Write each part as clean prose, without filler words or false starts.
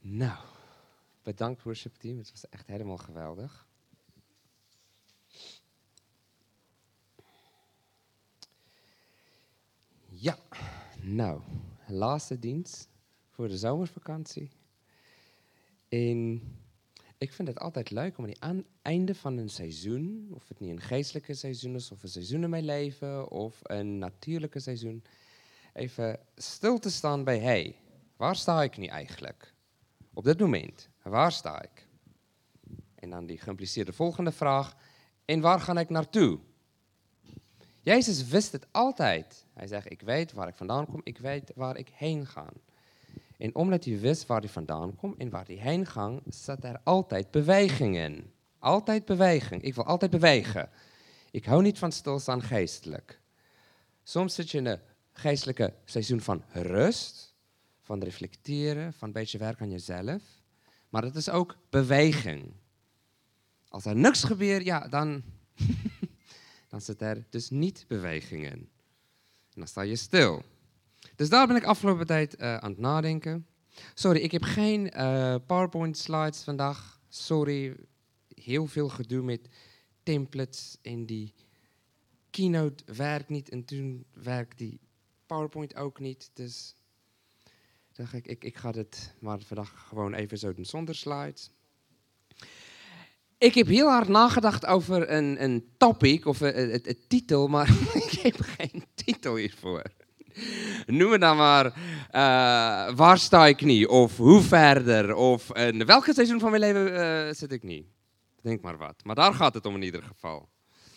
Nou, bedankt worship team. Het was echt helemaal geweldig. Ja, nou, laatste dienst voor de zomervakantie. En ik vind het altijd leuk om aan het einde van een seizoen, of het niet een geestelijke seizoen is, of een seizoen in mijn leven, of een natuurlijke seizoen, even stil te staan bij, hey, waar sta ik nu eigenlijk? Op dit moment, waar sta ik? En dan die geïmpliceerde volgende vraag, en waar ga ik naartoe? Jezus wist het altijd. Hij zegt, ik weet waar ik vandaan kom, ik weet waar ik heen ga. En omdat hij wist waar hij vandaan komt en waar hij heen ging, zat er altijd beweging in. Altijd beweging. Ik wil altijd bewegen. Ik hou niet van stilstaan geestelijk. Soms zit je in een geestelijke seizoen van rust, van reflecteren, van een beetje werk aan jezelf. Maar het is ook beweging. Als er niks gebeurt, ja, dan zit er dus niet beweging in. En dan sta je stil. Dus daar ben ik afgelopen tijd aan het nadenken. Sorry, ik heb geen PowerPoint slides vandaag. Sorry, heel veel gedoe met templates en die Keynote werkt niet. En toen werkt die PowerPoint ook niet. Dus dacht ik ga dit maar vandaag gewoon even zo doen zonder slides. Ik heb heel hard nagedacht over een topic of het titel, maar ik heb geen titel hiervoor. Noem het dan maar, waar sta ik niet? Of hoe verder? Of in welke seizoen van mijn leven zit ik niet? Denk maar wat. Maar daar gaat het om in ieder geval.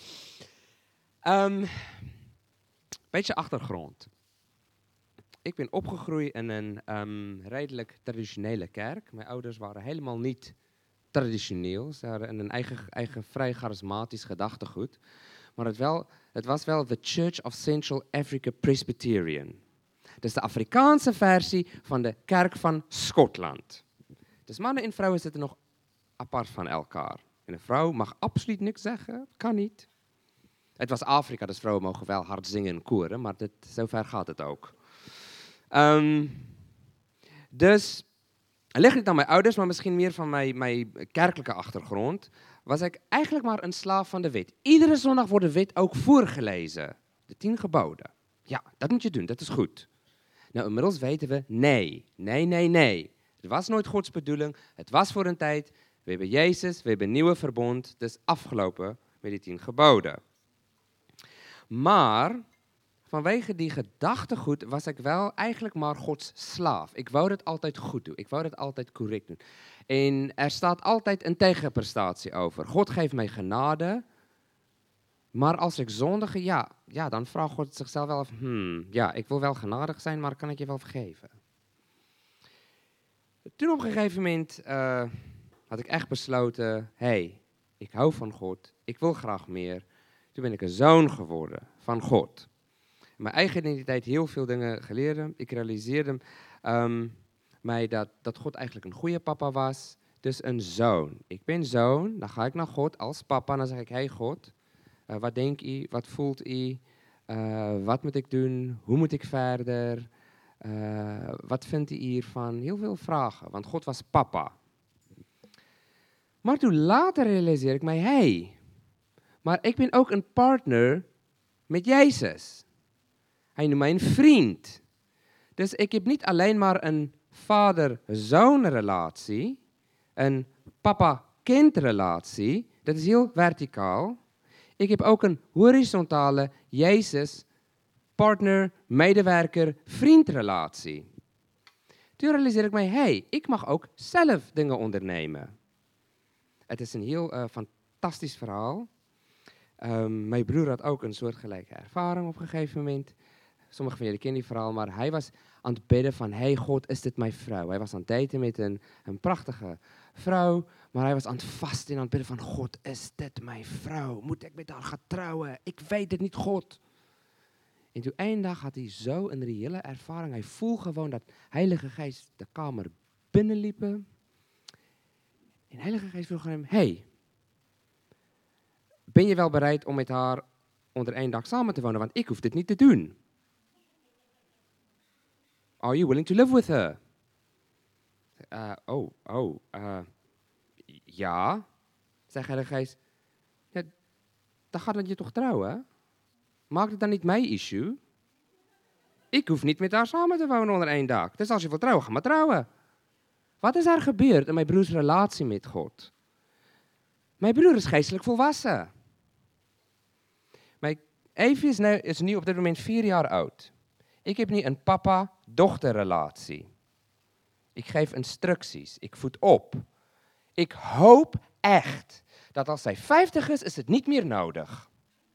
Beetje achtergrond. Ik ben opgegroeid in een redelijk traditionele kerk. Mijn ouders waren helemaal niet traditioneel. Ze hadden een eigen vrij charismatisch gedachtegoed. Maar het was wel de Church of Central Africa Presbyterian. Dus de Afrikaanse versie van de kerk van Schotland. Dus mannen en vrouwen zitten nog apart van elkaar. En een vrouw mag absoluut niks zeggen, kan niet. Het was Afrika, dus vrouwen mogen wel hard zingen en koren, maar zover gaat het ook. Dus, het ligt niet aan mijn ouders, maar misschien meer van mijn kerkelijke achtergrond, was ik eigenlijk maar een slaaf van de wet. Iedere zondag wordt de wet ook voorgelezen. De 10 geboden. Ja, dat moet je doen, dat is goed. Nou, inmiddels weten we, nee. Het was nooit Gods bedoeling, het was voor een tijd. We hebben Jezus, we hebben een nieuwe verbond, dus afgelopen met die 10 geboden. Maar vanwege die gedachtegoed was ik wel eigenlijk maar Gods slaaf. Ik wou het altijd goed doen, ik wou het altijd correct doen. En er staat altijd een tegenprestatie over. God geeft mij genade, maar als ik zondige, ja, dan vraagt God zichzelf wel af, ja, ik wil wel genadig zijn, maar kan ik je wel vergeven? Toen op een gegeven moment had ik echt besloten, hey, ik hou van God, ik wil graag meer. Toen ben ik een zoon geworden van God. Mijn eigen identiteit heel veel dingen geleerd. Ik realiseerde mij dat God eigenlijk een goede papa was. Dus een zoon. Ik ben zoon, dan ga ik naar God als papa en dan zeg ik, hey God, wat denkt u, wat voelt u, wat moet ik doen, hoe moet ik verder, wat vindt u hiervan? Heel veel vragen, want God was papa. Maar toen later realiseerde ik mij, hey, maar ik ben ook een partner met Jezus. Hij noemt mij een vriend. Dus ik heb niet alleen maar een vader-zoon relatie, een papa-kind relatie, dat is heel verticaal. Ik heb ook een horizontale Jezus, partner, medewerker, vriendrelatie. Toen realiseerde ik mij, hey, ik mag ook zelf dingen ondernemen. Het is een heel fantastisch verhaal. Mijn broer had ook een soortgelijke ervaring op een gegeven moment. Sommigen van jullie kennen die verhaal, maar hij was aan het bidden van, hey God, is dit mijn vrouw? Hij was aan het daten met een prachtige vrouw, maar hij was aan het vasten en aan het bidden van, God, is dit mijn vrouw? Moet ik met haar gaan trouwen? Ik weet het niet, God. En toen één dag had hij zo een reële ervaring. Hij voelde gewoon dat Heilige Geest de kamer binnenliepen. En de Heilige Geest vroeg aan hem, hey, ben je wel bereid om met haar onder één dak samen te wonen? Want ik hoef dit niet te doen. Are you willing to live with her? Ja, zegt Heilige Geest. Ja, dan gaat het je toch trouwen? Maakt het dan niet mijn issue? Ik hoef niet met haar samen te wonen onder één dak. Dus als je wilt trouwen, ga maar trouwen. Wat is er gebeurd in mijn broers relatie met God? Mijn broer is geestelijk volwassen. Mijn Evie is nu op dit moment 4 jaar oud. Ik heb nu een papa-dochter relatie. Ik geef instructies. Ik voed op. Ik hoop echt dat als zij 50 is het niet meer nodig.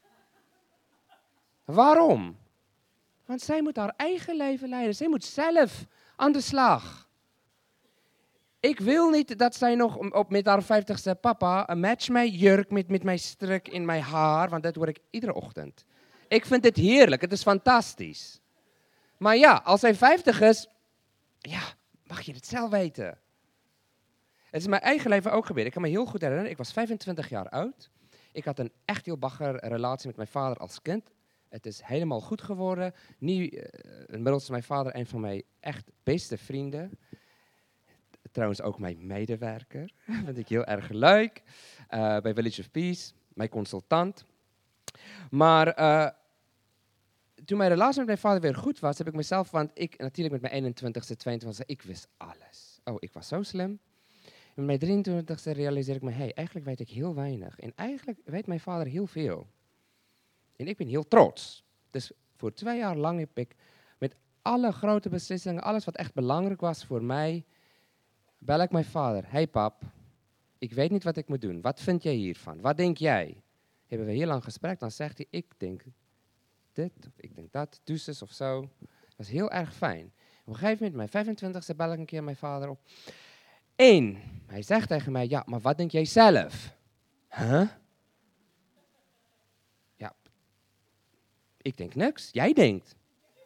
Waarom? Want zij moet haar eigen leven leiden. Zij moet zelf aan de slag. Ik wil niet dat zij nog met haar 50ste papa een match mijn jurk met mijn strik in mijn haar, want dat hoor ik iedere ochtend. Ik vind het heerlijk, het is fantastisch. Maar ja, als zij 50 is, ja, mag je het zelf weten. Het is in mijn eigen leven ook gebeurd. Ik kan me heel goed herinneren, ik was 25 jaar oud. Ik had een echt heel bagger relatie met mijn vader als kind. Het is helemaal goed geworden. Nu, inmiddels is mijn vader een van mijn echt beste vrienden. Trouwens ook mijn medewerker. Dat vind ik heel erg leuk. Bij Village of Peace, mijn consultant. Maar toen mijn relatie met mijn vader weer goed was, heb ik mezelf, want ik natuurlijk met mijn 21ste, 22ste, ik wist alles. Oh, ik was zo slim. Met mijn 23ste realiseer ik me, eigenlijk weet ik heel weinig. En eigenlijk weet mijn vader heel veel. En ik ben heel trots. Dus voor 2 jaar lang heb ik met alle grote beslissingen, alles wat echt belangrijk was voor mij, bel ik mijn vader. Hey pap, ik weet niet wat ik moet doen. Wat vind jij hiervan? Wat denk jij? Hebben we heel lang gesprek, dan zegt hij, ik denk dit, of ik denk dat, dus of zo. Dat is heel erg fijn. Op een gegeven moment, mijn 25ste, bel ik een keer mijn vader op. En hij zegt tegen mij, ja, maar wat denk jij zelf? Huh? Ja, ik denk niks. Jij denkt.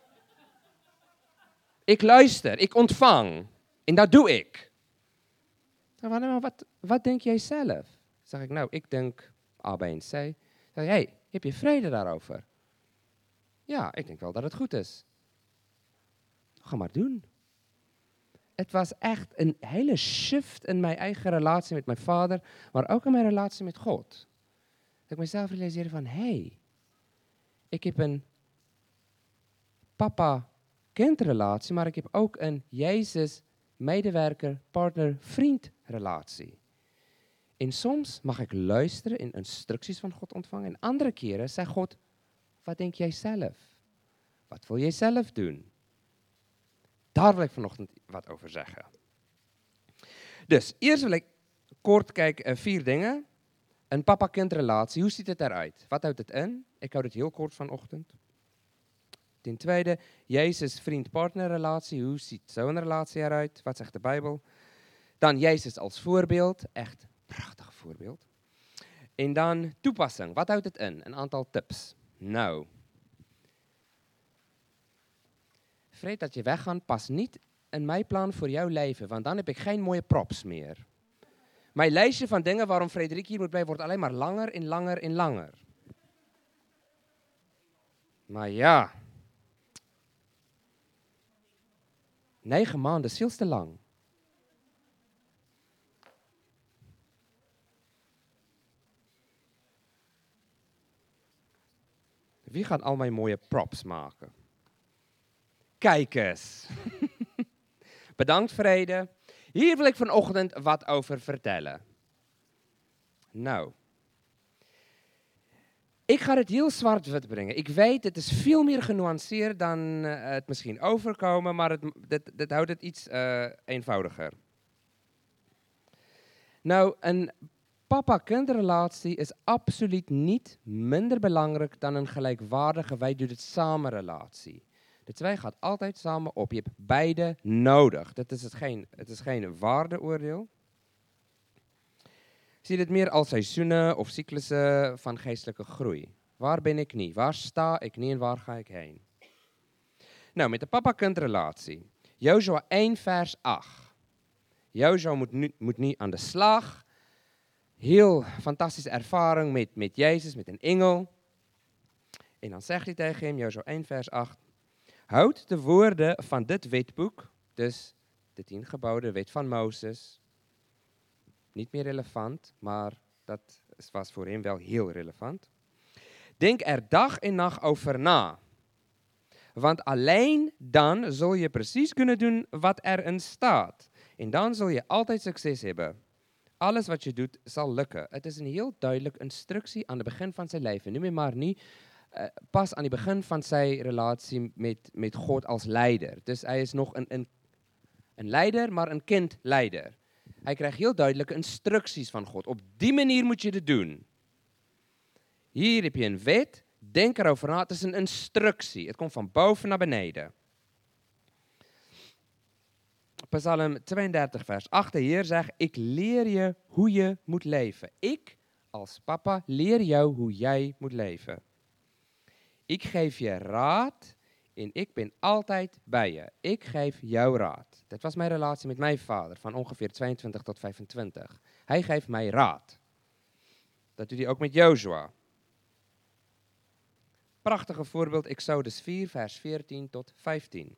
Ik luister, ik ontvang. En dat doe ik. Maar wat denk jij zelf? Zeg ik, nou, ik denk A, B en C. Zeg ik, heb je vrede daarover? Ja, ik denk wel dat het goed is. Ga maar doen. Het was echt een hele shift in mijn eigen relatie met mijn vader, maar ook in mijn relatie met God. Dat ik mezelf realiseerde van, ik heb een papa-kindrelatie, maar ik heb ook een Jezus-medewerker, partner, vriend relatie. En soms mag ik luisteren en instructies van God ontvangen. En andere keren zegt God, wat denk jij zelf? Wat wil jij zelf doen? Daar wil ik vanochtend wat over zeggen. Dus, eerst wil ik kort kijken, 4 dingen. Een papa-kindrelatie, hoe ziet het eruit? Wat houdt het in? Ik hou het heel kort vanochtend. Ten tweede, Jezus-vriend-partnerrelatie, hoe ziet zo'n relatie eruit? Wat zegt de Bijbel? Dan Jezus als voorbeeld, echt een prachtig voorbeeld. En dan toepassing, wat houdt het in? Een aantal tips. Nou, Fred, dat je weggaat past niet in mijn plan voor jouw leven, want dan heb ik geen mooie props meer. Mijn lijstje van dingen waarom Frederik hier moet blijven wordt alleen maar langer en langer en langer. Maar ja, 9 maanden is veel te lang. Wie gaat al mijn mooie props maken? Kijk eens. Bedankt, Vrede. Hier wil ik vanochtend wat over vertellen. Nou, ik ga het heel zwart-wit brengen. Ik weet, het is veel meer genuanceerd dan het misschien overkomen, maar dit houdt het iets eenvoudiger. Nou, een papa-kindrelatie is absoluut niet minder belangrijk dan een gelijkwaardige wij doen het samen relatie. De 2 gaat altijd samen op. Je hebt beide nodig. Het is geen waardeoordeel. Ik zie dit meer als seizoenen of cyclussen van geestelijke groei. Waar ben ik niet? Waar sta ik niet en waar ga ik heen? Nou, met de papa-kindrelatie. Jozua 1 vers 8. Jozua moet nu aan de slag. Heel fantastische ervaring met Jezus, met een engel. En dan zegt hij tegen hem, Jozua 1 vers 8. Houd de woorden van dit wetboek, dus de 10 geboden, de wet van Mozes. Niet meer relevant, maar dat was voor hem wel heel relevant. Denk er dag en nacht over na. Want alleen dan zul je precies kunnen doen wat erin staat. En dan zul je altijd succes hebben. Alles wat je doet zal lukken. Het is een heel duidelijke instructie aan het begin van zijn leven. Noem je maar niet pas aan het begin van zijn relatie met God als leider. Dus hij is nog een leider, maar een kindleider. Hij krijgt heel duidelijke instructies van God. Op die manier moet je het doen. Hier heb je een wet, denk erover na. Het is een instructie. Het komt van boven naar beneden. Psalm 32 vers 8. De Heer zegt, ik leer je hoe je moet leven. Ik als papa leer jou hoe jij moet leven. Ik geef je raad en ik ben altijd bij je. Ik geef jou raad. Dat was mijn relatie met mijn vader van ongeveer 22 tot 25. Hij geeft mij raad. Dat doet hij ook met Jozua. Prachtige voorbeeld, Exodus 4 vers 14 tot 15.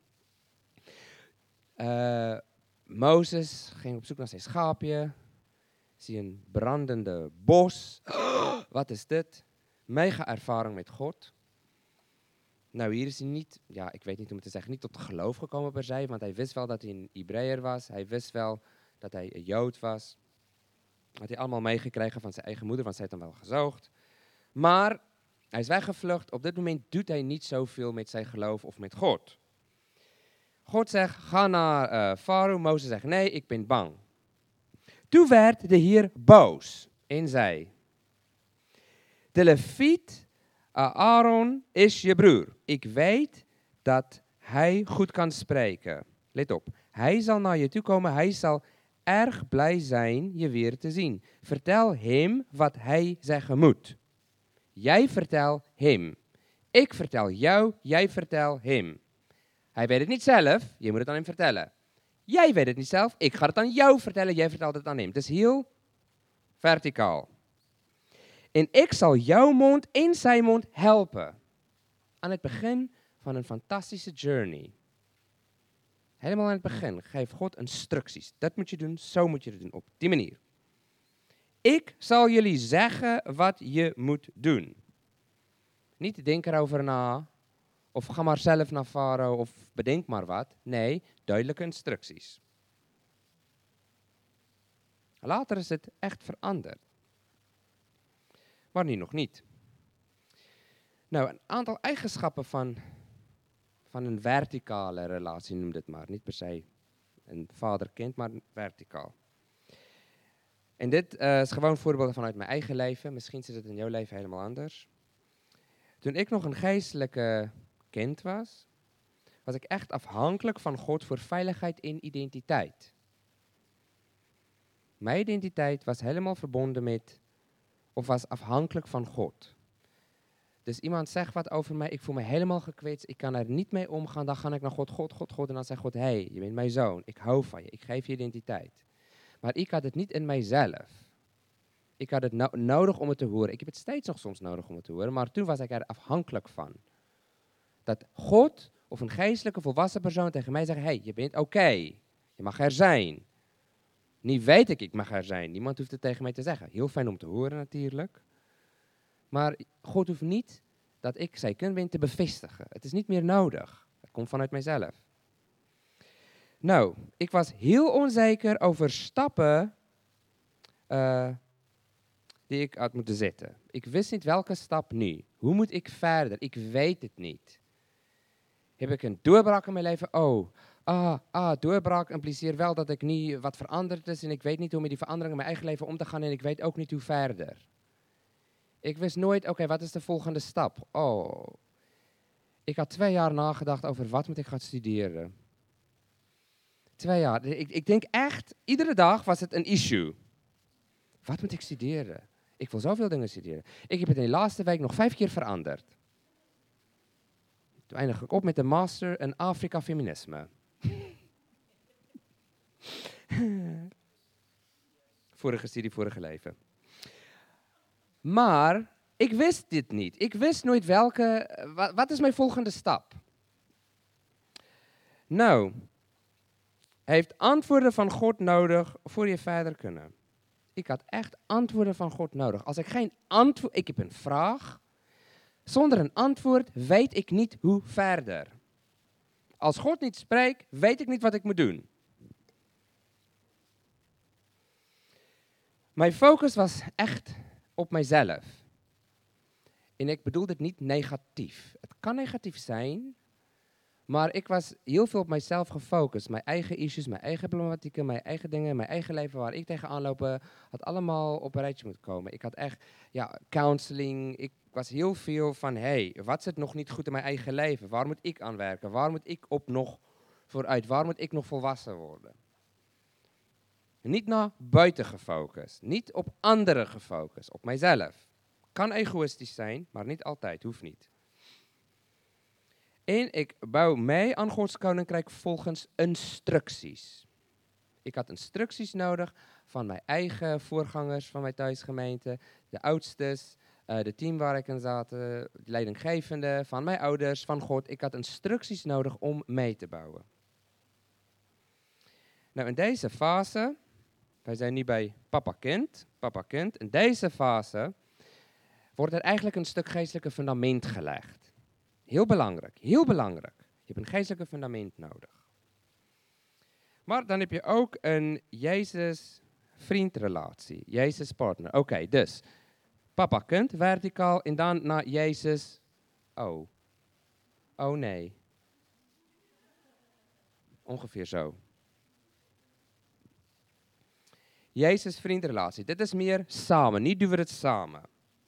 Mozes ging op zoek naar zijn schaapje. Zie een brandende bos. Wat is dit? Mega ervaring met God. Nou, hier is hij niet, ja, ik weet niet hoe het te zeggen, niet tot geloof gekomen per se, want hij wist wel dat hij een Hebreeër was. Hij wist wel dat hij een Jood was. Had hij allemaal meegekregen van zijn eigen moeder, want zij had hem wel gezoogd. Maar hij is weggevlucht. Op dit moment doet hij niet zoveel met zijn geloof of met God. God zegt, ga naar Farao. Mozes zegt, nee, ik ben bang. Toen werd de Heer boos en zei, de Leviet Aaron is je broer. Ik weet dat hij goed kan spreken. Let op, hij zal naar je toe komen. Hij zal erg blij zijn je weer te zien. Vertel hem wat hij zeggen moet. Jij vertel hem. Ik vertel jou, jij vertel hem. Hij weet het niet zelf, je moet het aan hem vertellen. Jij weet het niet zelf, ik ga het aan jou vertellen, jij vertelt het aan hem. Het is heel verticaal. En ik zal jouw mond in zijn mond helpen. Aan het begin van een fantastische journey. Helemaal aan het begin geeft God instructies. Dat moet je doen, zo moet je het doen, op die manier. Ik zal jullie zeggen wat je moet doen. Niet denk erover na, of ga maar zelf naar Farao, of bedenk maar wat. Nee, duidelijke instructies. Later is het echt veranderd. Maar nu nog niet. Nou, een aantal eigenschappen van een verticale relatie, noem dit maar. Niet per se een vader-kind, maar verticaal. En dit is gewoon voorbeelden vanuit mijn eigen leven. Misschien zit het in jouw leven helemaal anders. Toen ik nog een geestelijke kind was, was ik echt afhankelijk van God voor veiligheid en identiteit. Mijn identiteit was helemaal verbonden met, of was afhankelijk van God. Dus iemand zegt wat over mij, ik voel me helemaal gekwetst, ik kan er niet mee omgaan, dan ga ik naar God, God. En dan zegt God, hey, je bent mijn zoon, ik hou van je, ik geef je identiteit. Maar ik had het niet in mijzelf. Ik had het nodig om het te horen. Ik heb het steeds nog soms nodig om het te horen, maar toen was ik er afhankelijk van. Dat God of een geestelijke volwassen persoon tegen mij zegt, hey, je bent oké, je mag er zijn. Niet weet ik mag er zijn, niemand hoeft het tegen mij te zeggen. Heel fijn om te horen natuurlijk. Maar God hoeft niet dat ik zijn kind ben te bevestigen. Het is niet meer nodig. Het komt vanuit mijzelf. Nou, ik was heel onzeker over stappen die ik had moeten zetten. Ik wist niet welke stap nu. Hoe moet ik verder? Ik weet het niet. Heb ik een doorbraak in mijn leven? Doorbraak impliceert wel dat ik niet wat veranderd is en ik weet niet hoe met die verandering in mijn eigen leven om te gaan en ik weet ook niet hoe verder. Ik wist nooit, oké, wat is de volgende stap? Ik had 2 jaar nagedacht over wat moet ik gaan studeren. 2 jaar. Ik denk echt, iedere dag was het een issue. Wat moet ik studeren? Ik wil zoveel dingen studeren. Ik heb het in de laatste week nog 5 keer veranderd. Toen eindig ik op met een master in Afrika feminisme. Vorige studie, vorige leven. Maar ik wist dit niet. Ik wist nooit wat is mijn volgende stap? Nou, heeft antwoorden van God nodig voor je verder kunnen. Ik had echt antwoorden van God nodig. Als ik geen antwoord, ik heb een vraag. Zonder een antwoord weet ik niet hoe verder. Als God niet spreekt, weet ik niet wat ik moet doen. Mijn focus was echt op mijzelf. En ik bedoel dit niet negatief. Het kan negatief zijn, maar ik was heel veel op mijzelf gefocust. Mijn eigen issues, mijn eigen problematieken, mijn eigen dingen, mijn eigen leven waar ik tegenaan loop, had allemaal op een rijtje moeten komen. Ik had echt, counseling. Ik was heel veel van, wat zit nog niet goed in mijn eigen leven? Waar moet ik aan werken? Waar moet ik op nog vooruit? Waar moet ik nog volwassen worden? Niet naar buiten gefocust. Niet op anderen gefocust. Op mijzelf. Kan egoïstisch zijn, maar niet altijd. Hoeft niet. En ik bouw mee aan Gods koninkrijk volgens instructies. Ik had instructies nodig van mijn eigen voorgangers, van mijn thuisgemeente, de oudstes, de team waar ik in zat, de leidinggevende, van mijn ouders, van God. Ik had instructies nodig om mee te bouwen. Nou, in deze fase, wij zijn nu bij papa-kind, in deze fase wordt er eigenlijk een stuk geestelijke fundament gelegd. Heel belangrijk, heel belangrijk. Je hebt een geestelijke fundament nodig. Maar dan heb je ook een Jezus-vriendrelatie, Jezus-partner. Oké, dus papa-kind, verticaal, en dan naar Jezus. Oh nee. Ongeveer zo. Jezus-vriendrelatie, dit is meer samen, niet doen we het samen.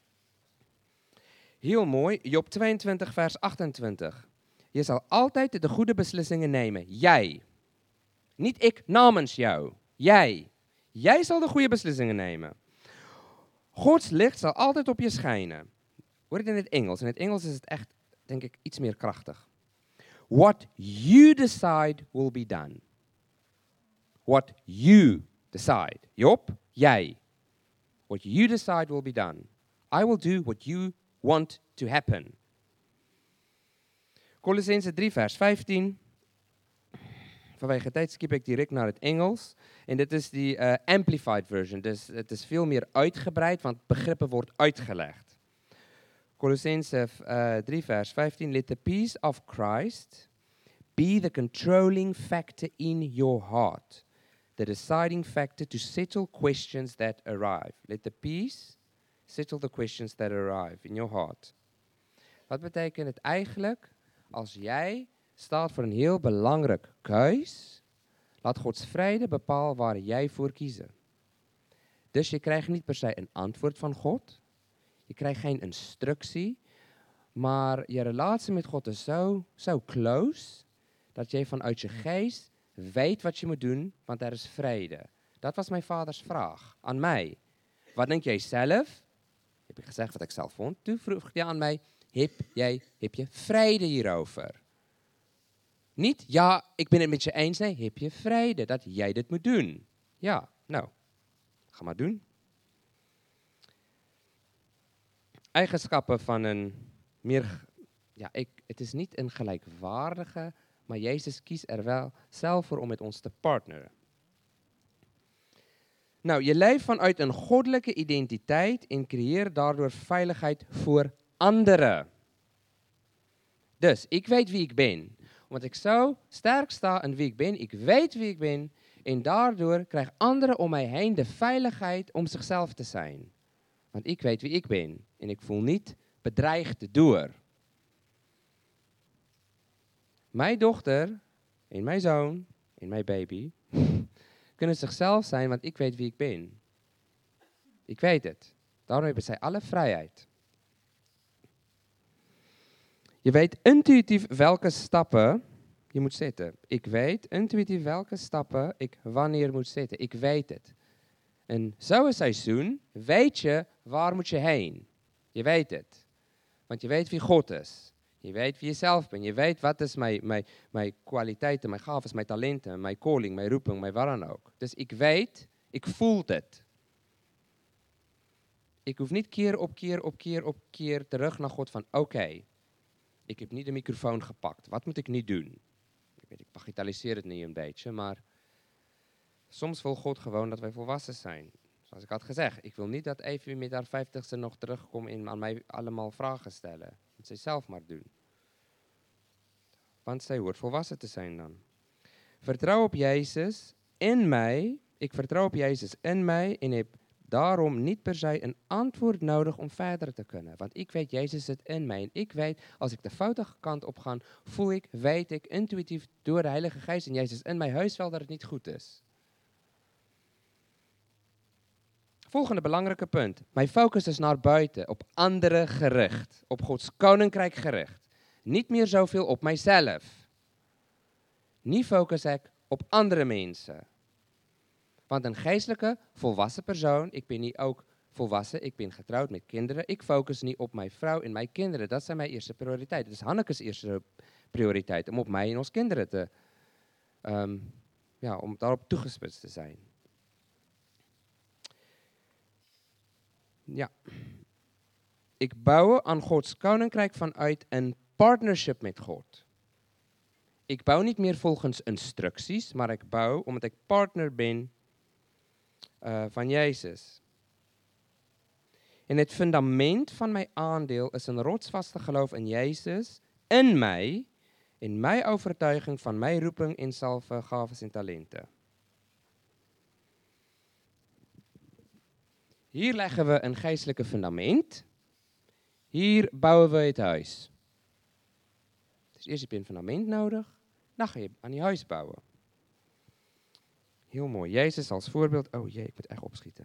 Heel mooi, Job 22 vers 28. Je zal altijd de goede beslissingen nemen, jij. Niet ik namens jou, jij. Jij zal de goede beslissingen nemen. Gods licht zal altijd op je schijnen. Hoor het in het Engels. In het Engels is het echt, denk ik, iets meer krachtig. What you decide will be done. What you decide. Job, jij. What you decide will be done. I will do what you want to happen. Colossenzen 3 vers 15. Vanwege tijd skip ik direct naar het Engels. En dit is die amplified version. Dus het is veel meer uitgebreid, want begrippen wordt uitgelegd. Colossenzen 3 vers 15. Let the peace of Christ be the controlling factor in your heart. The deciding factor to settle questions that arrive. Let the peace settle the questions that arrive in your heart. Wat betekent het eigenlijk? Als jij staat voor een heel belangrijk keus, laat Gods vrede bepalen waar jij voor kiezen. Dus je krijgt niet per se een antwoord van God. Je krijgt geen instructie. Maar je relatie met God is zo close, dat jij vanuit je geest weet wat je moet doen, want er is vrede. Dat was mijn vaders vraag aan mij. Wat denk jij zelf? Heb ik gezegd wat ik zelf vond. Toen vroeg hij aan mij, heb je vrede hierover? Niet, ja, ik ben het met je eens. Nee, heb je vrede dat jij dit moet doen? Ja, nou, ga maar doen. Eigenschappen van een meer, het is niet een gelijkwaardige, maar Jezus kiest er wel zelf voor om met ons te partneren. Nou, je leeft vanuit een goddelijke identiteit en creëert daardoor veiligheid voor anderen. Dus, ik weet wie ik ben. Omdat ik zo sterk sta in wie ik ben, ik weet wie ik ben, en daardoor krijgen anderen om mij heen de veiligheid om zichzelf te zijn. Want ik weet wie ik ben en ik voel niet bedreigd door. Mijn dochter en mijn zoon en mijn baby kunnen zichzelf zijn, want ik weet wie ik ben. Ik weet het. Daarom hebben zij alle vrijheid. Je weet intuïtief welke stappen je moet zetten. Ik weet intuïtief welke stappen ik wanneer moet zetten. Ik weet het. En zo'n seizoen weet je waar moet je heen. Je weet het. Want je weet wie God is. Je weet wie je zelf bent. Je weet wat is mijn kwaliteiten, mijn gaven, mijn talenten, mijn calling, mijn roeping, mijn waar dan ook. Dus ik weet, ik voel het. Ik hoef niet keer op keer terug naar God van oké, ik heb niet de microfoon gepakt. Wat moet ik nu doen? Ik bagatelliseer het nu een beetje, maar Soms wil God gewoon dat wij volwassen zijn. Zoals ik had gezegd, ik wil niet dat Evie met haar 50ste nog terugkomt en aan mij allemaal vragen stellen. Dat zij zelf maar doen. Want zij hoort volwassen te zijn dan. Vertrouw op Jezus in mij. Ik vertrouw op Jezus in mij en heb daarom niet per se een antwoord nodig om verder te kunnen. Want ik weet, Jezus zit in mij. En ik weet, als ik de foute kant op ga, voel ik, weet ik, intuïtief door de Heilige Geest en Jezus in mij heus wel dat het niet goed is. Volgende belangrijke punt. Mijn focus is naar buiten, op anderen gericht. Op Gods koninkrijk gericht. Niet meer zoveel op mijzelf. Nu focus ik op andere mensen. Want een geestelijke, volwassen persoon, ik ben niet ook volwassen, ik ben getrouwd met kinderen. Ik focus niet op mijn vrouw en mijn kinderen. Dat zijn mijn eerste prioriteiten. Dat is Hanneke's eerste prioriteit, om op mij en ons kinderen te, om daarop toegespitst te zijn. Ja. Ik bouw aan Gods koninkrijk vanuit een partnership met God. Ik bouw niet meer volgens instructies, maar ik bouw omdat ik partner ben van Jezus. En het fundament van mijn aandeel is een rotsvaste geloof in Jezus, in mij, in mijn overtuiging van mijn roeping en salve, gaves en talenten. Hier leggen we een geestelijke fundament. Hier bouwen we het huis. Dus eerst heb je een fundament nodig, dan ga je aan je huis bouwen. Heel mooi. Jezus als voorbeeld. Oh jee, ik moet echt opschieten.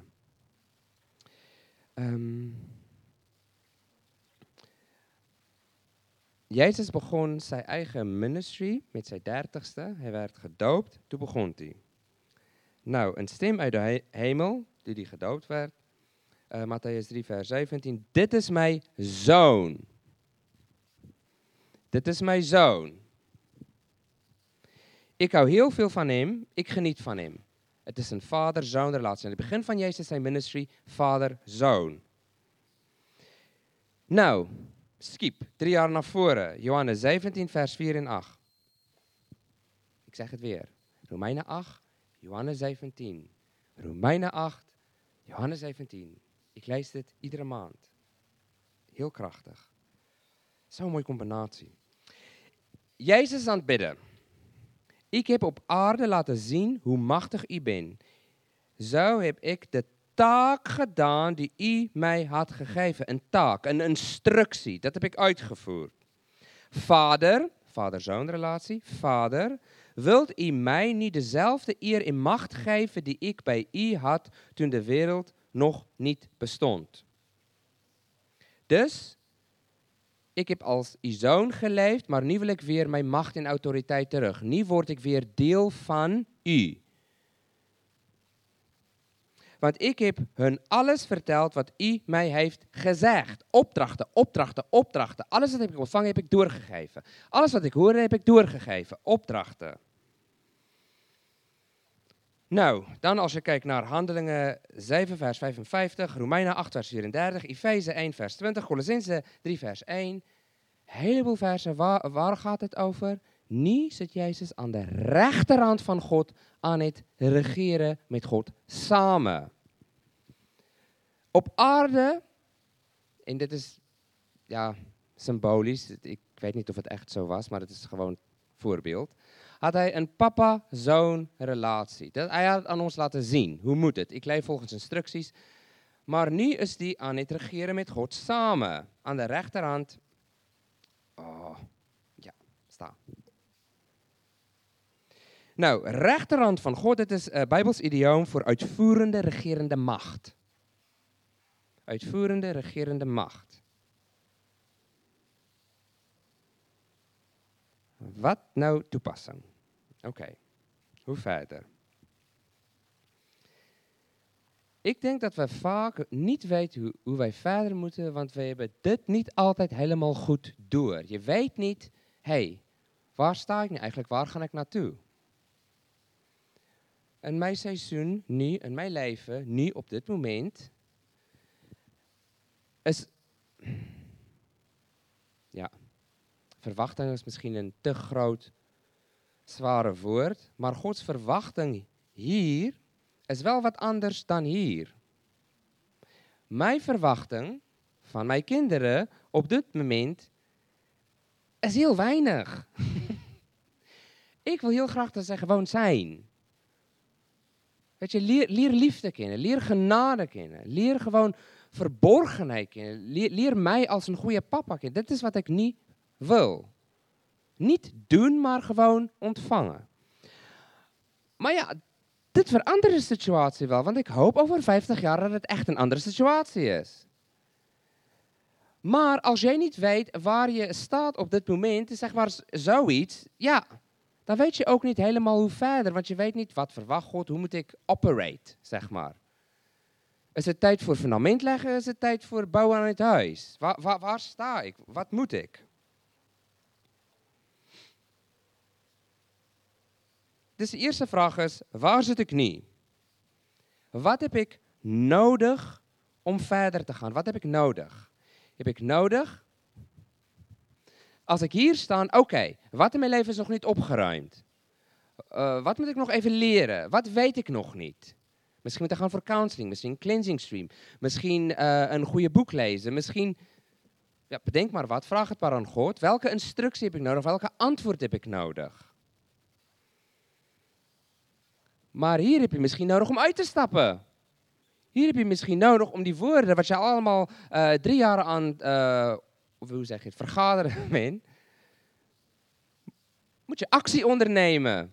Jezus begon zijn eigen ministry met zijn 30ste. Hij werd gedoopt, toen begon hij. Nou, een stem uit de hemel, die hij gedoopt werd. Mattheüs 3 vers 17. Dit is mijn zoon. Dit is mijn zoon. Ik hou heel veel van hem, ik geniet van hem. Het is een vader-zoon relatie. In het begin van Jezus zijn ministry, vader-zoon. Nou, skip, 3 jaar naar voren. Johannes 17 vers 4 en 8. Ik zeg het weer. Romeinen 8, Johannes 17. Romeinen 8, Johannes 17. Ik lees dit iedere maand. Heel krachtig. Zo'n mooie combinatie. Jezus aan het bidden. Ik heb op aarde laten zien hoe machtig u bent. Zo heb ik de taak gedaan die u mij had gegeven. Een taak, een instructie. Dat heb ik uitgevoerd. Vader, vader-zoon relatie. Vader, wilt u mij niet dezelfde eer en macht geven die ik bij u had toen de wereld nog niet bestond? Dus, ik heb als uw zoon geleefd, maar nu wil ik weer mijn macht en autoriteit terug. Nu word ik weer deel van u. Want ik heb hun alles verteld wat u mij heeft gezegd. Opdrachten, opdrachten, opdrachten. Alles wat ik heb ontvangen heb ik doorgegeven. Alles wat ik hoorde heb ik doorgegeven. Opdrachten. Nou, dan als je kijkt naar Handelingen 7 vers 55, Romeinen 8 vers 34, Efeze 1 vers 20, Kolossenzen 3 vers 1. Een heleboel versen, waar gaat het over? Nu zit Jezus aan de rechterhand van God aan het regeren met God samen. Op aarde, en dit is symbolisch, ik weet niet of het echt zo was, maar het is gewoon een voorbeeld. Had hij een papa-zoon relatie. Hij had het aan ons laten zien. Hoe moet het? Ik leef volgens instructies. Maar nu is hij aan het regeren met God samen. Aan de rechterhand. Sta. Nou, rechterhand van God, het is een Bijbels idioom voor uitvoerende, regerende macht. Uitvoerende, regerende macht. Wat nou toepassing? Oké, hoe verder? Ik denk dat we vaak niet weten hoe wij verder moeten, want we hebben dit niet altijd helemaal goed door. Je weet niet, waar sta ik nu eigenlijk, waar ga ik naartoe? In mijn seizoen, nu, in mijn leven, nu op dit moment, is, verwachting is misschien een te groot, zware woord, maar Gods verwachting hier is wel wat anders dan hier. Mijn verwachting van mijn kinderen op dit moment is heel weinig. Ik wil heel graag dat ze gewoon zijn. Weet je, leer liefde kennen, leer genade kennen, leer gewoon verborgenheid kennen. Leer mij als een goede papa kennen. Dit is wat ik niet wil. Niet doen, maar gewoon ontvangen. Maar ja, dit verandert de situatie wel, want ik hoop over 50 jaar dat het echt een andere situatie is. Maar als jij niet weet waar je staat op dit moment, zeg maar zoiets, ja, dan weet je ook niet helemaal hoe verder, want je weet niet wat verwacht God, hoe moet ik operate, zeg maar. Is het tijd voor fundament leggen, is het tijd voor bouwen aan het huis? Waar sta ik? Wat moet ik? Dus de eerste vraag is, waar zit ik nu? Wat heb ik nodig om verder te gaan? Wat heb ik nodig? Heb ik nodig? Als ik hier sta, oké, wat in mijn leven is nog niet opgeruimd? Wat moet ik nog even leren? Wat weet ik nog niet? Misschien moet ik gaan voor counseling, misschien een cleansing stream. Misschien een goede boek lezen. Misschien, ja, bedenk maar wat, vraag het maar aan God. Welke instructie heb ik nodig? Welke antwoord heb ik nodig? Maar hier heb je misschien nodig om uit te stappen. Hier heb je misschien nodig om die woorden, wat je allemaal 3 jaar aan, hoe zeg je het, vergaderen bent. Moet je actie ondernemen.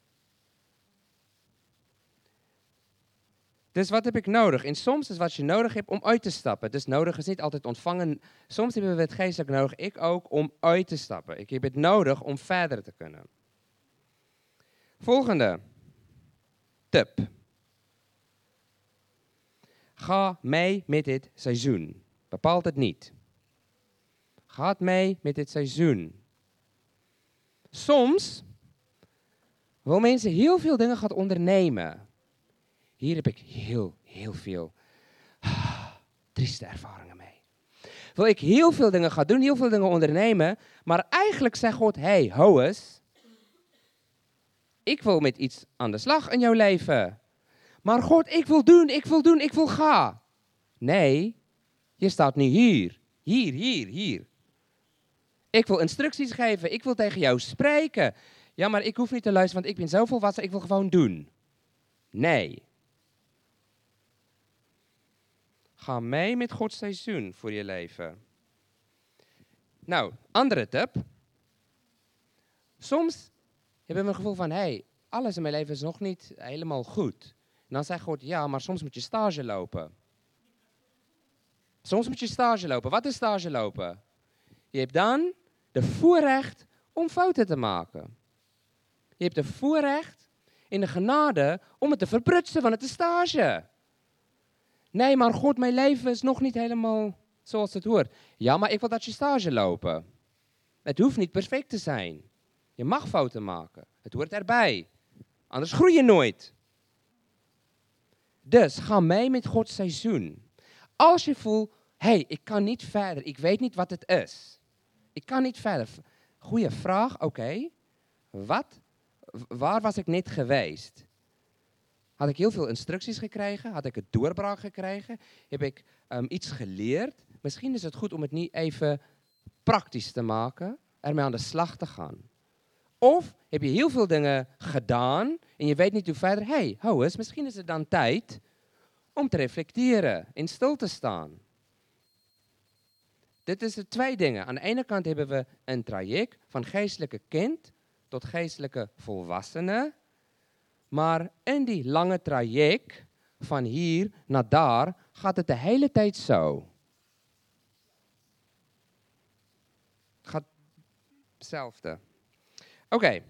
Dus wat heb ik nodig? En soms is wat je nodig hebt om uit te stappen. Dus nodig is niet altijd ontvangen. Soms hebben we het geestelijk nodig, ik ook, om uit te stappen. Ik heb het nodig om verder te kunnen. Volgende tip. Ga mee met dit seizoen. Bepaalt het niet. Ga mee met dit seizoen. Soms wil mensen heel veel dingen gaan ondernemen. Hier heb ik heel veel trieste ervaringen mee. Wil ik heel veel dingen gaan doen, heel veel dingen ondernemen, maar eigenlijk zegt God, hey, hou eens. Ik wil met iets aan de slag in jouw leven. Maar God, ik wil gaan. Nee, je staat nu hier. Hier. Ik wil instructies geven, ik wil tegen jou spreken. Ja, maar ik hoef niet te luisteren, want ik ben zo volwassen, ik wil gewoon doen. Nee. Ga mee met Gods seizoen voor je leven. Nou, andere tip. Soms hebben we een gevoel van, hey, alles in mijn leven is nog niet helemaal goed. En dan zegt God, ja, maar soms moet je stage lopen. Soms moet je stage lopen. Wat is stage lopen? Je hebt dan de voorrecht om fouten te maken. Je hebt de voorrecht in de genade om het te verprutsen, want het is stage. Nee, maar God, mijn leven is nog niet helemaal zoals het hoort. Ja, maar ik wil dat je stage lopen. Het hoeft niet perfect te zijn. Je mag fouten maken. Het hoort erbij. Anders groei je nooit. Dus ga mee met Gods seizoen. Als je voelt, hey, ik kan niet verder. Ik weet niet wat het is. Ik kan niet verder. Goeie vraag, oké. Waar was ik net geweest? Had ik heel veel instructies gekregen? Had ik het doorbraak gekregen? Heb ik iets geleerd? Misschien is het goed om het niet even praktisch te maken. Ermee aan de slag te gaan. Of heb je heel veel dingen gedaan en je weet niet hoe verder. Hey, hou eens, misschien is het dan tijd om te reflecteren, in stil te staan. Dit is de 2 dingen. Aan de ene kant hebben we een traject van geestelijke kind tot geestelijke volwassene. Maar in die lange traject van hier naar daar gaat het de hele tijd zo. Het gaat hetzelfde. Oké.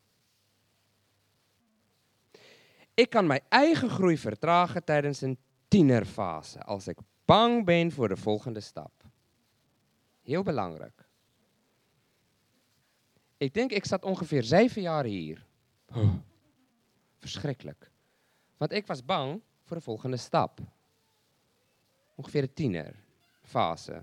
Ik kan mijn eigen groei vertragen tijdens een tienerfase als ik bang ben voor de volgende stap. Heel belangrijk. Ik denk, ik zat ongeveer 7 jaar hier. Verschrikkelijk. Want ik was bang voor de volgende stap. Ongeveer de tienerfase.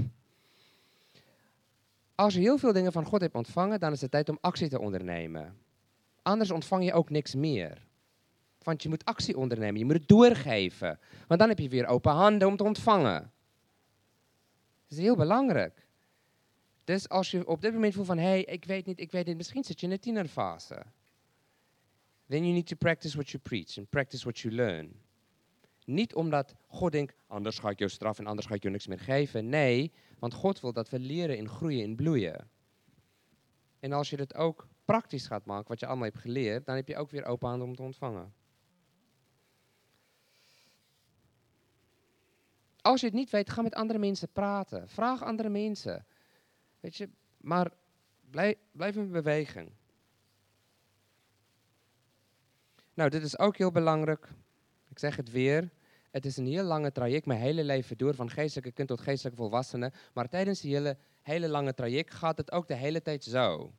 Als je heel veel dingen van God hebt ontvangen, dan is het tijd om actie te ondernemen. Anders ontvang je ook niks meer. Want je moet actie ondernemen, je moet het doorgeven. Want dan heb je weer open handen om te ontvangen. Dat is heel belangrijk. Dus als je op dit moment voelt van, ik weet niet, misschien zit je in de tienerfase. Then you need to practice what you preach and practice what you learn. Niet omdat God denkt, anders ga ik jou straffen en anders ga ik jou niks meer geven. Nee, want God wil dat we leren en groeien en bloeien. En als je het ook praktisch gaat maken, wat je allemaal hebt geleerd, dan heb je ook weer open handen om te ontvangen. Als je het niet weet, ga met andere mensen praten. Vraag andere mensen. Weet je, maar blijf in beweging. Nou, dit is ook heel belangrijk. Ik zeg het weer. Het is een heel lange traject, mijn hele leven door, van geestelijke kind tot geestelijke volwassene. Maar tijdens die hele lange traject gaat het ook de hele tijd zo.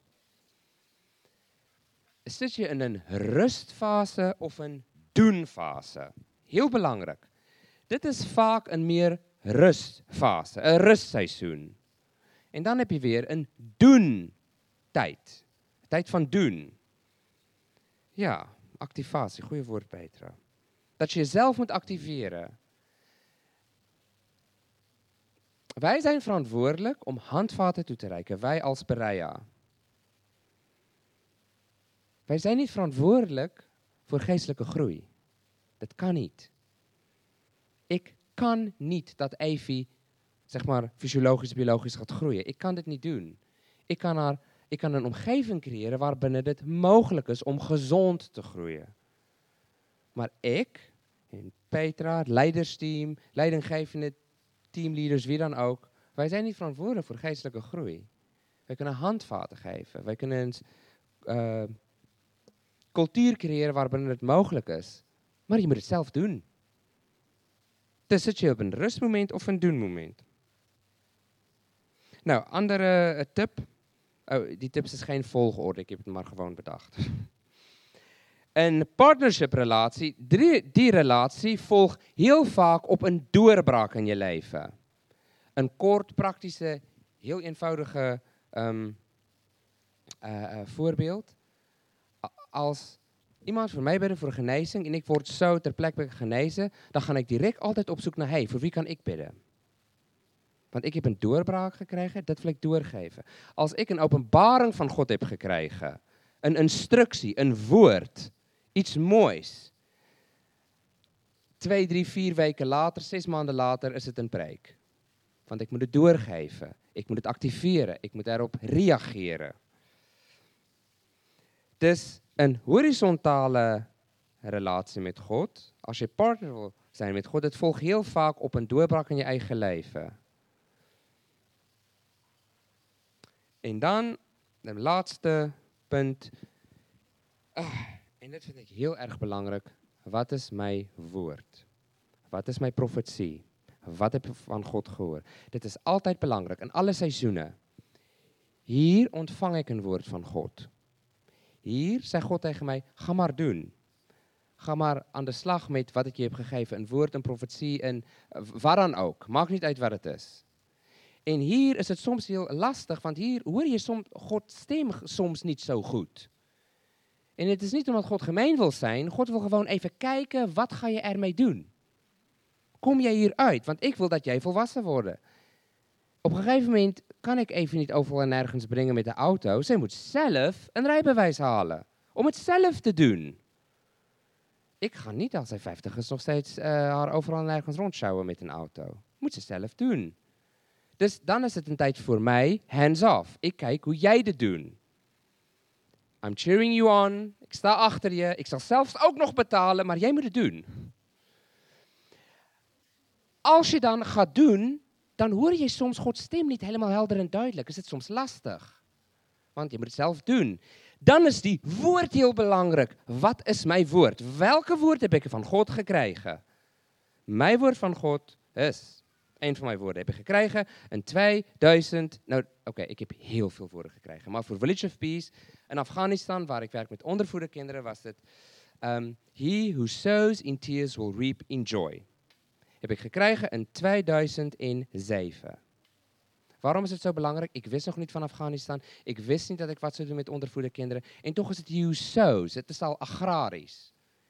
Zit je in een rustfase of een doenfase? Heel belangrijk. Dit is vaak een meer rustfase, een rustseizoen. En dan heb je weer een doen-tijd. Tijd van doen. Ja, activatie, goede woord, Petra. Dat je jezelf moet activeren. Wij zijn verantwoordelijk om handvaten toe te reiken, wij als Berea. Wij zijn niet verantwoordelijk voor geestelijke groei. Dat kan niet. Ik kan niet dat Evie, zeg maar, fysiologisch, biologisch gaat groeien. Ik kan dit niet doen. Ik kan een omgeving creëren waarbinnen het mogelijk is om gezond te groeien. Maar ik, en Petra, het leidersteam, leidinggevende teamleaders, wie dan ook, wij zijn niet verantwoordelijk voor geestelijke groei. Wij kunnen handvaten geven. Wij kunnen een cultuur creëren waarbinnen het mogelijk is. Maar je moet het zelf doen. Dus zit je op een rustmoment of een doenmoment. Nou, andere tip. Oh, die tips is geen volgorde, ik heb het maar gewoon bedacht. Een partnership relatie, die relatie volgt heel vaak op een doorbraak in je leven. Een kort, praktische, heel eenvoudige voorbeeld. Als iemand voor mij bidden voor genezing en ik word zo ter plekke genezen, dan ga ik direct altijd op zoek naar, voor wie kan ik bidden? Want ik heb een doorbraak gekregen, dat wil ik doorgeven. Als ik een openbaring van God heb gekregen, een instructie, een woord, iets moois. 2, 3, 4 weken later, 6 maanden later is het een preek. Want ik moet het doorgeven, ik moet het activeren, ik moet daarop reageren. Dus een horizontale relatie met God, als je partner wil zijn met God, het volgt heel vaak op een doorbraak in je eigen leven. En dan, de laatste punt. En dit vind ik heel erg belangrijk. Wat is mijn woord? Wat is mijn profetie? Wat heb ik van God gehoord? Dit is altijd belangrijk, in alle seizoenen. Hier ontvang ik een woord van God. Hier zegt God tegen mij, ga maar doen. Ga maar aan de slag met wat ik je heb gegeven. Een woord, een profetie, waar dan ook. Maakt niet uit wat het is. En hier is het soms heel lastig, want hier hoor je Gods stem soms niet zo goed. En het is niet omdat God gemeen wil zijn. God wil gewoon even kijken, wat ga je ermee doen? Kom jij hier uit? Want ik wil dat jij volwassen wordt. Op een gegeven moment kan ik even niet overal en nergens brengen met de auto. Zij moet zelf een rijbewijs halen. Om het zelf te doen. Ik ga niet als zij 50 is nog steeds haar overal en nergens rondschouwen met een auto. Moet ze zelf doen. Dus dan is het een tijd voor mij, hands off. Ik kijk hoe jij dit doet. I'm cheering you on. Ik sta achter je. Ik zal zelfs ook nog betalen, maar jij moet het doen. Als je dan gaat doen, dan hoor je soms Gods stem niet helemaal helder en duidelijk. Is het soms lastig. Want je moet het zelf doen. Dan is die woord heel belangrijk. Wat is mijn woord? Welke woord heb ik van God gekregen? Mijn woord van God is... Een van mijn woorden heb ik gekregen. In 2000... ik heb heel veel woorden gekregen. Maar voor Village of Peace in Afghanistan, waar ik werk met ondervoede kinderen, was het... He who sows in tears will reap in joy. Heb ik gekregen in 2007. Waarom is het zo belangrijk? Ik wist nog niet van Afghanistan. Ik wist niet dat ik wat zou doen met ondervoede kinderen. En toch is het he who sows. Het is al agrarisch.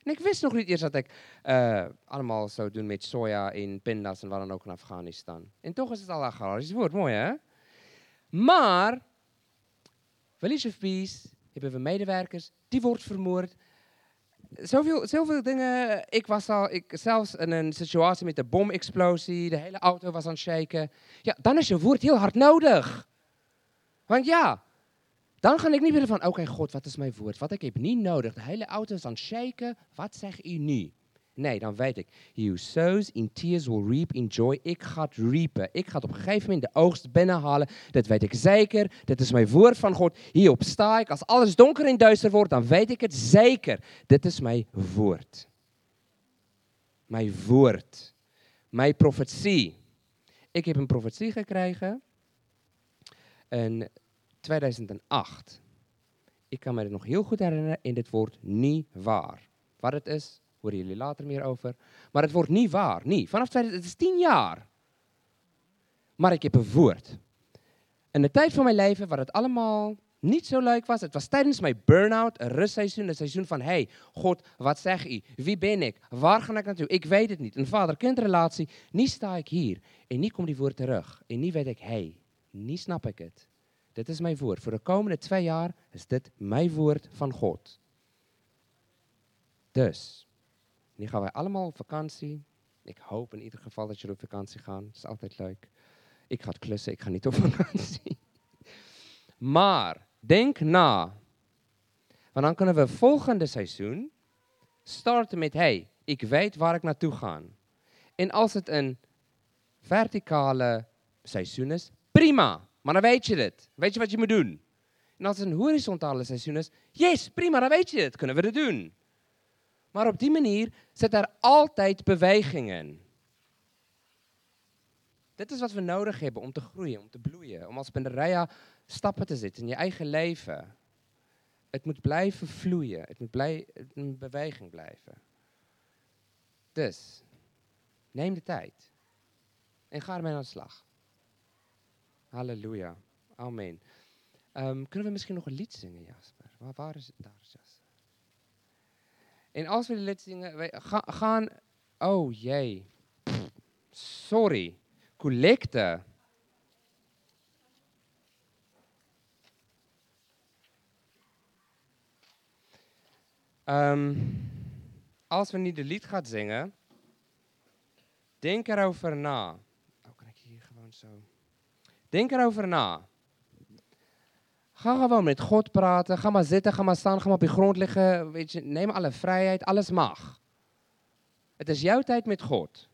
En ik wist nog niet eerst dat ik allemaal zou doen met soja en pindas en wat dan ook in Afghanistan. En toch is het al een agrarisch woord, mooi hè? Maar, Village of Peace, hebben we medewerkers, die wordt vermoord. Zoveel dingen. Ik zelfs in een situatie met een bomexplosie, de hele auto was aan het shaken. Ja, dan is je woord heel hard nodig. Want ja, dan ga ik niet meer van, oké, God, wat is mijn woord? Wat ik heb niet nodig. De hele auto is aan het shaken. Wat zeg u nu? Nee, dan weet ik. He who sows in tears will reap in joy. Ik ga het reapen. Ik ga het op een gegeven moment de oogst binnenhalen. Dat weet ik zeker. Dit is mijn woord van God. Hierop sta ik. Als alles donker en duister wordt, dan weet ik het zeker. Dit is mijn woord. Mijn woord. Mijn profetie. Ik heb een profetie gekregen in 2008. Ik kan me het nog heel goed herinneren en dit wordt niet waar. Wat het is, horen jullie later meer over. Maar het wordt niet waar, niet. Vanaf 2000, het is 10 jaar. Maar ik heb een woord. In de tijd van mijn leven waar het allemaal niet zo leuk was. Het was tijdens mijn burn-out, een rustseizoen. Een seizoen van, hey, God, wat zeg u? Wie ben ik? Waar ga ik naartoe? Ik weet het niet. Een vader-kindrelatie. Nu sta ik hier. En nu komt die woord terug. En nu weet ik, hey, nu snap ik het. Dit is mijn woord. Voor de komende 2 jaar is dit mijn woord van God. Dus, nu gaan wij allemaal op vakantie. Ik hoop in ieder geval dat jullie op vakantie gaan. Dat is altijd leuk. Ik ga het klussen, ik ga niet op vakantie. Maar, denk na. Want dan kunnen we volgende seizoen starten met, hey, ik weet waar ik naartoe ga. En als het een verticale seizoen is, prima. Maar dan weet je het. Weet je wat je moet doen. En als het een horizontale seizoen is, yes, prima, dan weet je het. Kunnen we het doen. Maar op die manier zit er altijd beweging in. Dit is wat we nodig hebben om te groeien, om te bloeien. Om als Pendereia stappen te zetten in je eigen leven. Het moet blijven vloeien. Het moet in beweging blijven. Dus, neem de tijd. En ga ermee aan de slag. Halleluja. Amen. Kunnen we misschien nog een lied zingen, Jasper? Waar is het? Daar is Jasper. En als we de lied zingen, gaan... Oh jee. Sorry. Collecte. Als we niet de lied gaan zingen, denk erover na. Oh, kan ik hier gewoon zo... Denk erover na. Ga gewoon met God praten. Ga maar zitten, ga maar staan, ga maar op je grond liggen. Weet je, neem alle vrijheid, alles mag. Het is jouw tijd met God.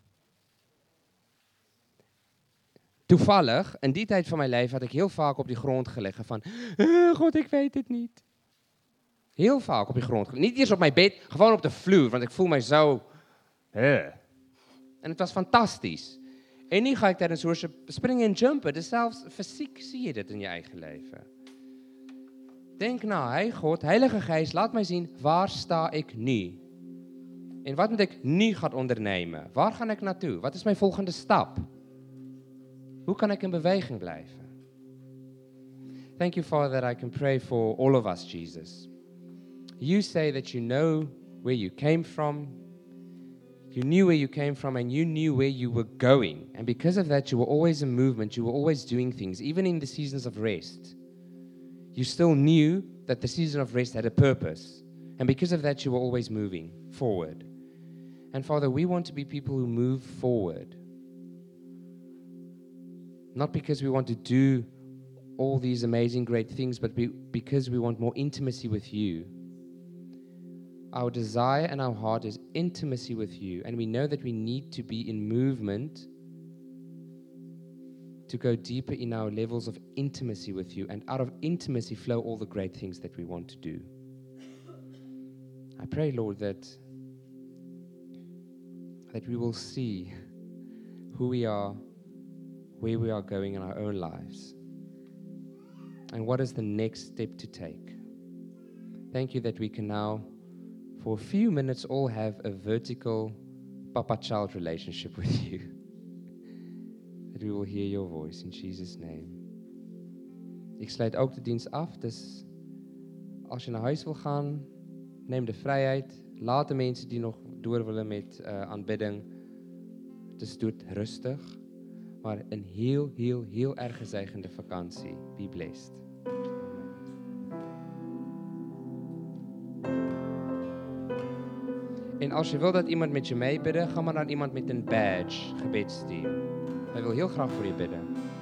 Toevallig, in die tijd van mijn leven had ik heel vaak op die grond gelegen van... God, ik weet het niet. Heel vaak op die grond. Niet eerst op mijn bed, gewoon op de vloer, want ik voel mij zo... En het was fantastisch. En nu ga ik tijdens worship springen en jumpen. Dus zelfs fysiek zie je dit in je eigen leven. Denk na, hey God, Heilige Geest, laat mij zien, waar sta ik nu? En wat moet ik nu gaan ondernemen? Waar ga ik naartoe? Wat is mijn volgende stap? Hoe kan ik in beweging blijven? Thank you, Father, that I can pray for all of us, Jesus. You say that you know where you came from. You knew where you came from and you knew where you were going. And because of that, you were always in movement. You were always doing things, even in the seasons of rest. You still knew that the season of rest had a purpose. And because of that, you were always moving forward. And Father, we want to be people who move forward. Not because we want to do all these amazing, great things, but because we want more intimacy with you. Our desire and our heart is intimacy with you. And we know that we need to be in movement to go deeper in our levels of intimacy with you. And out of intimacy flow all the great things that we want to do. I pray, Lord, that we will see who we are, where we are going in our own lives, and what is the next step to take. Thank you that we can now, for a few minutes, all have a vertical papa-child relationship with you. That we will hear your voice in Jesus' name. Ik sluit ook de dienst af, dus als je naar huis wil gaan, neem de vrijheid. Later mense die nog door willen met aanbidding. Het is dood rustig. Maar een heel erg gezegende vakantie. Be blessed. En als je wil dat iemand met je meebidden, ga maar naar iemand met een badge, gebedsteam. Hij wil heel graag voor je bidden.